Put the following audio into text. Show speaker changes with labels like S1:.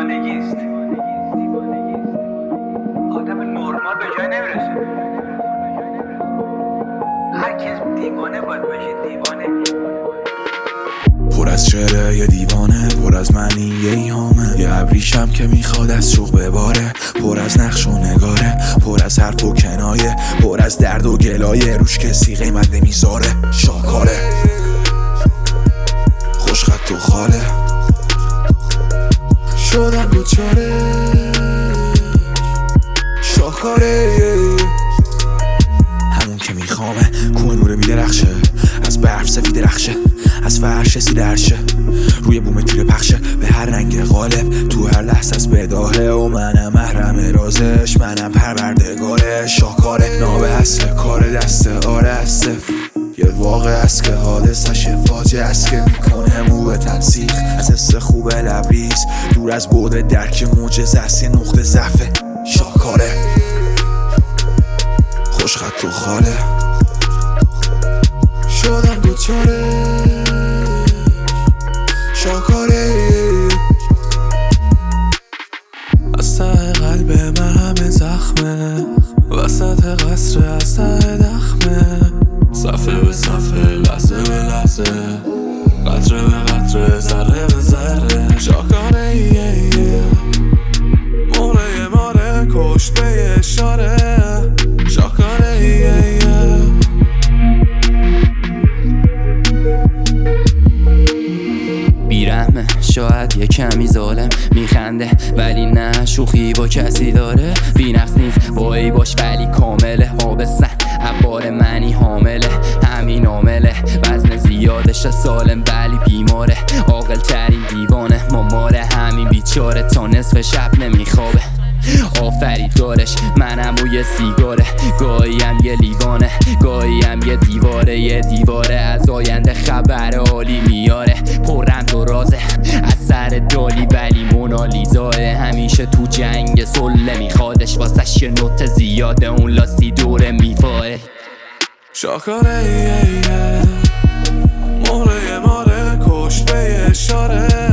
S1: دیوانگیست. آدم نرمال به جای نمیرسه. هر کس دیوانه باید باشه. دیوانه
S2: پر از شعره یه دیوانه، پر از معنی یه ایهامه، یه ابریشم که میخواد از شوق بباره، پر از نقش و نگاره، پر از حرف و کنایه، پر از درد و گلایه، روش کسی قیمت نمیذاره. شاکاره خوشخط و خاله، شدم دوچاره شاکاره، همون که میخوامه کوه نوره میدرخشه، از برف سفید رخشه، از فرش سیده عرشه، روی بوم تیر پخشه، به هر رنگ غالب، تو هر لحظه از بداهه، و منم محرم رازش، منم پروردگارش. شاکاره ناب اصل کار دست آره است، یه واقع است که حادثش فاجعه است که میکنه مو به تنسیخ، از حس خوب لبریز، دور از بعد درک معجزه است، یه نقطه ضعف. شاکاره خوشخط و خاله، شدم دوچاره شاکاره، از ته قلب من همه زخمه، وسط قصر از ته دخمه، صفحه به صفحه، لحظه به لحظه، قطره به قطره، ذره به ذره. شاکاره موره ماره کشت به اشاره. شاکاره
S3: بیرحمه، شاید یه کمی ظالم، میخنده ولی نه شوخی با کسی داره، بی‌نقص نیست با ای باش ولی کامله، آبستن عبار منی حامله، همین عامله، وزن زیادش سالم ولی بیماره، عاقل ترین دیوانه، ماماره همین بیچاره، تا نصف شب نمیخوابه، آفریدگارش منم و یه سیگاره، گاهیم یه لیوانه، گاهیم یه دیواره، یه دیواره از آینده خبر عالی میاره، پررمز و رازه از سر دالی ولی مونالیزاه، همیشه تو جنگ سله میخوادش، واسش یه نوت زیاده، اون لاسی دوره میفاه.
S2: شاکاره مهره ماره کشت به اشاره.